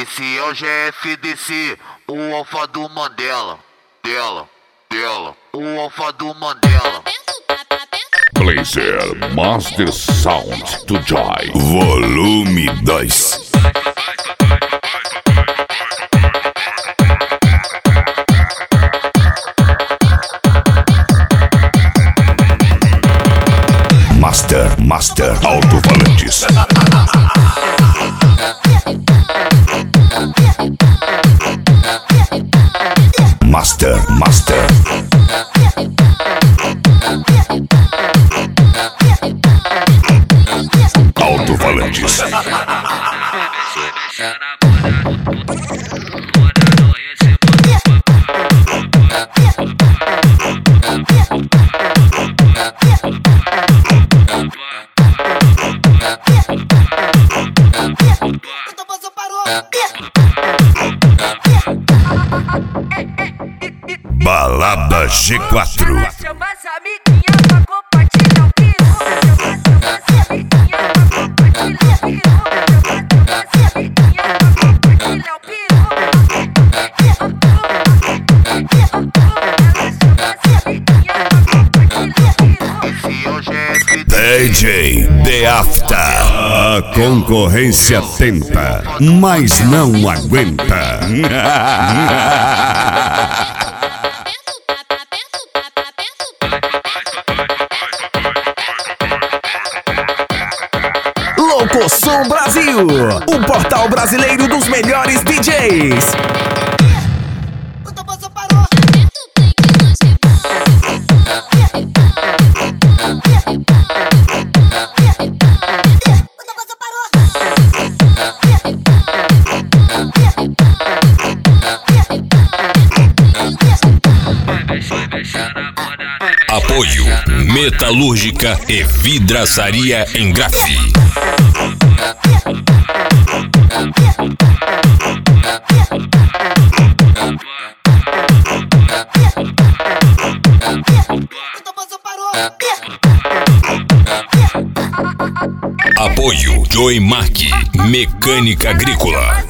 Esse é o GFDC, o alfa do Mandela. Dela, o alfa do Mandela. Blazer Master Sound to Joy Volume 2. Master Alto-Falantes. Master Alto-Falantes. Balada G4. Chama as amiguinhas pra compartilhar o peru. Chama as amiguinhas pra compartilhar o peru. Chama as amiguinhas pra compartilhar o peru. DJ The After. A concorrência tenta, mas não aguenta. Locosom Brasil, o portal brasileiro dos melhores DJs. Apoio Metalúrgica e Vidraçaria em Grafe. Apoio Joy Mark Mecânica Agrícola.